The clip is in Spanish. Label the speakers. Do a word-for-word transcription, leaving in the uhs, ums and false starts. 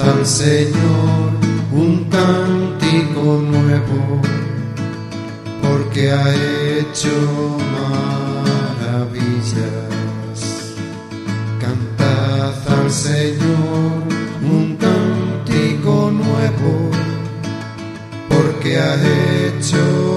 Speaker 1: al Señor un cántico nuevo, porque ha hecho maravillas. Cantad al Señor un cántico nuevo, porque ha hecho